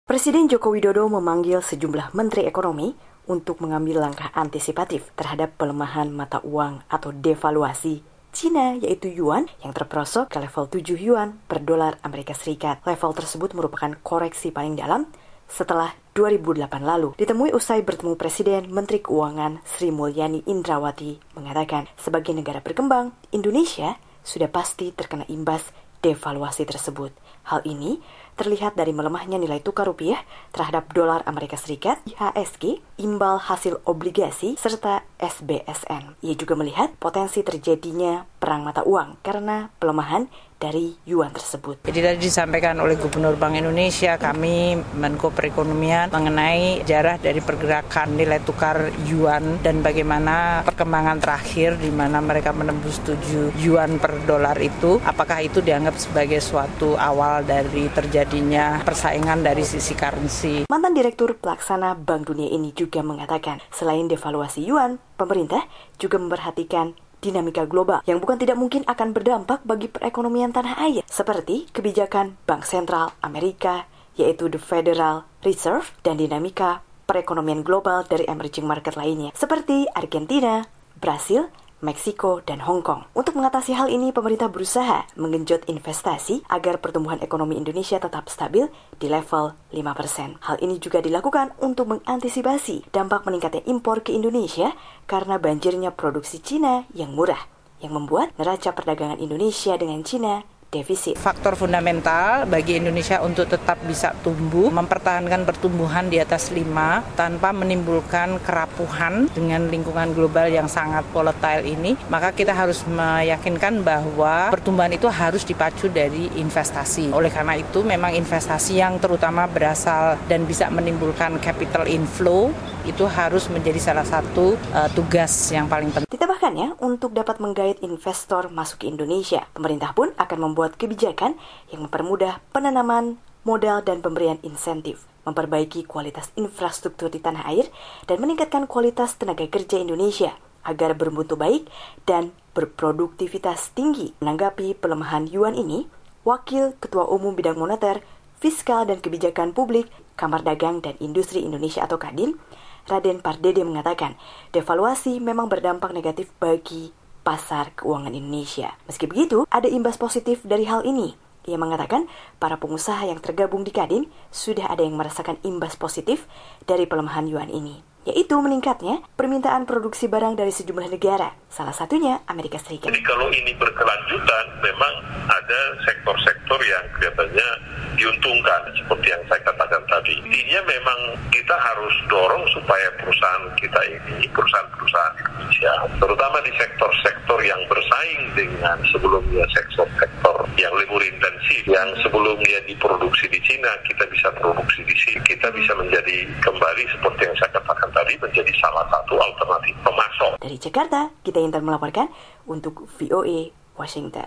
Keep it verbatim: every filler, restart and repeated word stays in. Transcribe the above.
Presiden Joko Widodo memanggil sejumlah menteri ekonomi untuk mengambil langkah antisipatif terhadap pelemahan mata uang atau devaluasi Cina, yaitu yuan yang terperosok ke level tujuh yuan per dolar Amerika Serikat. Level tersebut merupakan koreksi paling dalam setelah dua ribu delapan lalu. Ditemui usai bertemu Presiden, Menteri Keuangan Sri Mulyani Indrawati mengatakan, sebagai negara berkembang, Indonesia sudah pasti terkena imbas devaluasi tersebut. Hal ini terlihat dari melemahnya nilai tukar rupiah terhadap dolar Amerika Serikat, I H S G, imbal hasil obligasi, serta S B S N. Ia juga melihat potensi terjadinya perang mata uang karena pelemahan dari yuan tersebut. Jadi tadi disampaikan oleh Gubernur Bank Indonesia, kami Menko Perekonomian mengenai sejarah dari pergerakan nilai tukar yuan dan bagaimana perkembangan terakhir di mana mereka menembus tujuh yuan per dolar itu. Apakah itu dianggap sebagai suatu awal dari terjadinya persaingan dari sisi currency? Mantan Direktur Pelaksana Bank Dunia ini juga mengatakan, selain devaluasi yuan, pemerintah juga memperhatikan dinamika global yang bukan tidak mungkin akan berdampak bagi perekonomian tanah air, seperti kebijakan Bank Sentral Amerika, yaitu The Federal Reserve, dan dinamika perekonomian global dari emerging market lainnya, seperti Argentina, Brasil, Meksiko, dan Hong Kong. Untuk mengatasi hal ini, pemerintah berusaha menggenjot investasi agar pertumbuhan ekonomi Indonesia tetap stabil di level lima persen. Hal ini juga dilakukan untuk mengantisipasi dampak meningkatnya impor ke Indonesia karena banjirnya produksi Cina yang murah, yang membuat neraca perdagangan Indonesia dengan Cina defisit. Faktor fundamental bagi Indonesia untuk tetap bisa tumbuh, mempertahankan pertumbuhan di atas lima tanpa menimbulkan kerapuhan dengan lingkungan global yang sangat volatile ini, maka kita harus meyakinkan bahwa pertumbuhan itu harus dipacu dari investasi. Oleh karena itu, memang investasi yang terutama berasal dan bisa menimbulkan capital inflow itu harus menjadi salah satu uh, tugas yang paling penting. Ditambahkannya, untuk dapat menggait investor masuk ke Indonesia, pemerintah pun akan membuat membuat kebijakan yang mempermudah penanaman modal dan pemberian insentif, memperbaiki kualitas infrastruktur di tanah air, dan meningkatkan kualitas tenaga kerja Indonesia agar bermutu baik dan berproduktivitas tinggi. Menanggapi pelemahan yuan ini, Wakil Ketua Umum Bidang Moneter, Fiskal dan Kebijakan Publik, Kamar Dagang dan Industri Indonesia atau Kadin, Raden Pardede mengatakan, devaluasi memang berdampak negatif bagi pasar keuangan Indonesia. Meski begitu, ada imbas positif dari hal ini. Ia mengatakan, para pengusaha yang tergabung di Kadin sudah ada yang merasakan imbas positif dari pelemahan yuan ini, yaitu meningkatnya permintaan produksi barang dari sejumlah negara, salah satunya Amerika Serikat. Jadi kalau ini berkelanjutan, memang ada sektor-sektor yang kelihatannya diuntungkan, seperti yang saya katakan tadi. Intinya memang kita harus dorong supaya perusahaan kita ini, perusahaan-perusahaan Indonesia, terutama di sektor-sektor yang bersaing dengan sebelumnya sektor-sektor yang lebih intensif, yang sebelumnya diproduksi di Cina, kita bisa produksi di sini. Kita bisa menjadi kembali seperti yang saya katakan tadi, menjadi salah satu alternatif pemasok. Dari Jakarta, kita Intan melaporkan untuk V O A Washington.